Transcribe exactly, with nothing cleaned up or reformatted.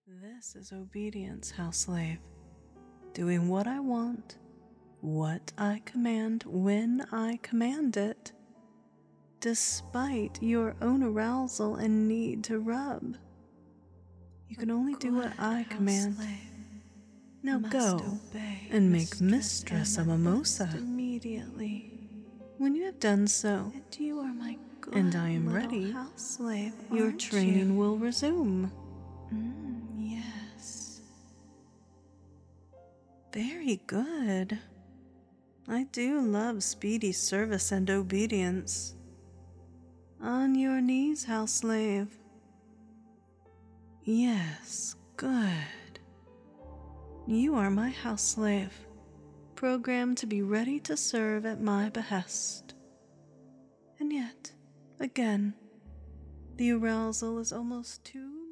This is obedience, house slave. Doing what I want, what I command, when I command it, despite your own arousal and need to rub. You can only do what I command. Now go and make mistress of Mimosa immediately. when you have done so. And you are my good And I am little ready. house slave, Your aren't training you? will resume. Mm, yes. Very good. I do love speedy service and obedience. On your knees, house slave. Yes, good. You are my house slave, programmed to be ready to serve at my behest. And yet, again, the arousal is almost too